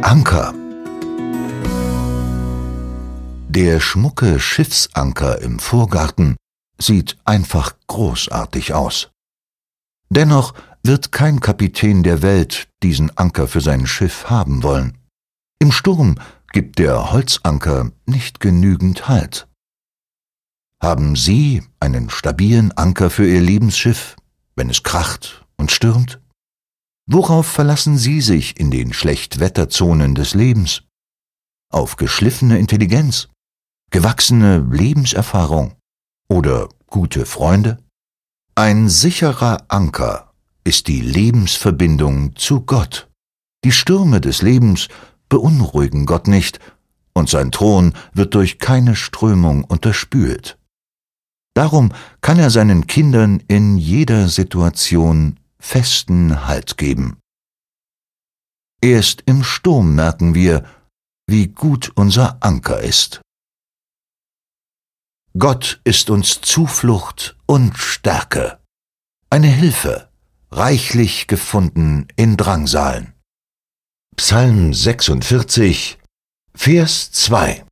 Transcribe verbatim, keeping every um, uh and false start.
Anker. Der schmucke Schiffsanker im Vorgarten sieht einfach großartig aus. Dennoch wird kein Kapitän der Welt diesen Anker für sein Schiff haben wollen. Im Sturm gibt der Holzanker nicht genügend Halt. Haben Sie einen stabilen Anker für Ihr Lebensschiff, wenn es kracht und stürmt? Worauf verlassen Sie sich in den Schlechtwetterzonen des Lebens? Auf geschliffene Intelligenz, gewachsene Lebenserfahrung oder gute Freunde? Ein sicherer Anker ist die Lebensverbindung zu Gott. Die Stürme des Lebens beunruhigen Gott nicht, und sein Thron wird durch keine Strömung unterspült. Darum kann er seinen Kindern in jeder Situation festen Halt geben. Erst im Sturm merken wir, wie gut unser Anker ist. Gott ist uns Zuflucht und Stärke, eine Hilfe, reichlich gefunden in Drangsalen. Psalm sechsundvierzig, Vers zwei.